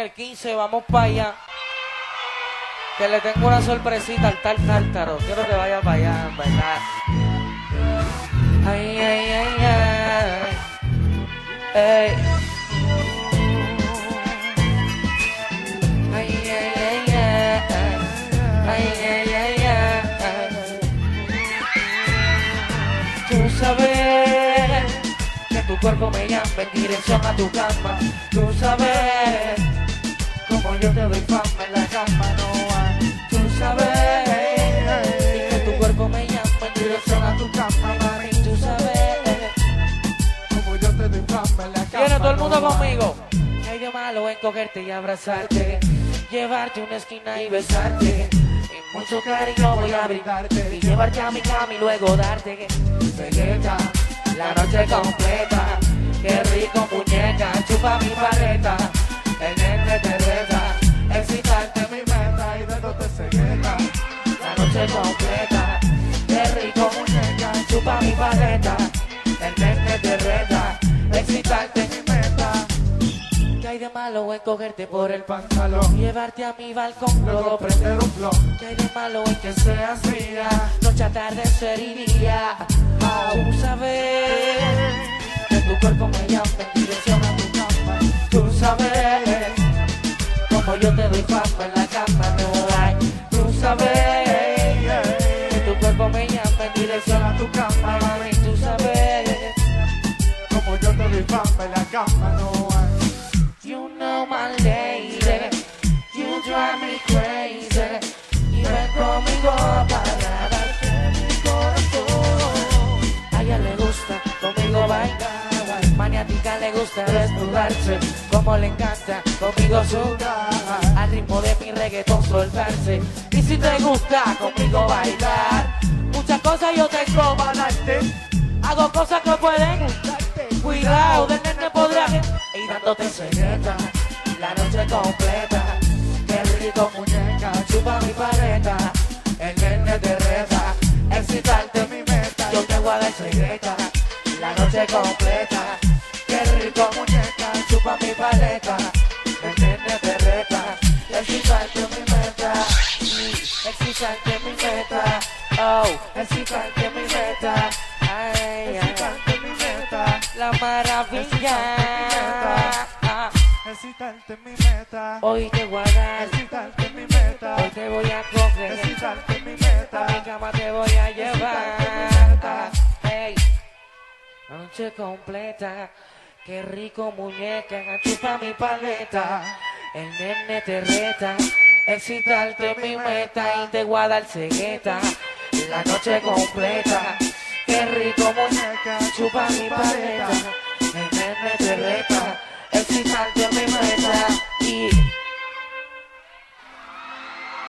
el 15, vamos para allá. Que le tengo una sorpresita al tal tártaro. Quiero que vaya para allá, ¿verdad? Ay, ay, ay, ay. Ey. Ay, ay, ay, ay. Ay, ay, ay, ay. Tú sabes que tu cuerpo me llama en dirección a tu cama. Tú sabes como yo te doy fama en la cama, no hay. Tú sabes y que tu cuerpo me llama en dirección a tu cama, mami. Tú sabes Como yo te doy fama en la cama. viene todo el mundo no hay. conmigo. ¿Qué hay de malo en cogerte y abrazarte? Llevarte a una esquina y besarte. Y mucho cariño voy a brindarte. Y llevarte a mi cama y luego darte. Cegueta, la noche completa. Qué rico muñeca, chupa mi paleta. El nene te reta, excitarte mi meta. Y de no te cegueta. La noche completa. Qué rico muñeca, chupa mi paleta. El nene te reta, excitarte mi meta. ¿Qué hay de malo en cogerte por el pantalón? Llevarte a mi balcón, Luego prender un blon. ¿qué hay de malo en que seas mía? Noche, atardecer y día. Tú sabes que tu cuerpo me llama en dirección a tu cama. Tú sabes como yo te doy fama en la cama, no hay. Tú sabes que tu cuerpo me llama en dirección a tu cama, mami. Tú sabes. Como yo te doy fama en la cama, no hay. You know my lady, you drive me crazy. Y ven conmigo para darte mi corazón. A ella le gusta conmigo bailar, maniática le gusta desnudarse. Como le encanta conmigo sudar, al ritmo de mi reggaetón soltarse. Y si te gusta conmigo bailar, muchas cosas yo tengo para darte. Hago cosas que pueden gustarte. Cuidado, del nene podrá ir dándote cegueta la noche completa. Qué rico muñeca, chupa mi paleta. El nene te reta, excitarte mi meta. Yo te voy a dar cegueta la noche completa. Qué rico muñeca, chupa mi paleta. El nene te reta, excitarte mi meta. Excitarte mi meta. Oh, excitarte mi meta. Ay, Excitarte mi meta. la maravilla. Excitarte mi meta. Hoy te voy a dar, Excitarte mi meta. hoy te voy a coger. Excitarte mi A mi meta. cama te voy a llevar. meta. Hey, noche completa. Qué rico muñeca, chupa mi paleta. El nene te reta, excitarte mi meta. Y te voy a dar cegueta la noche completa. Qué rico muñeca, chupa mi paleta. El nene te reta, excitarte mi meta.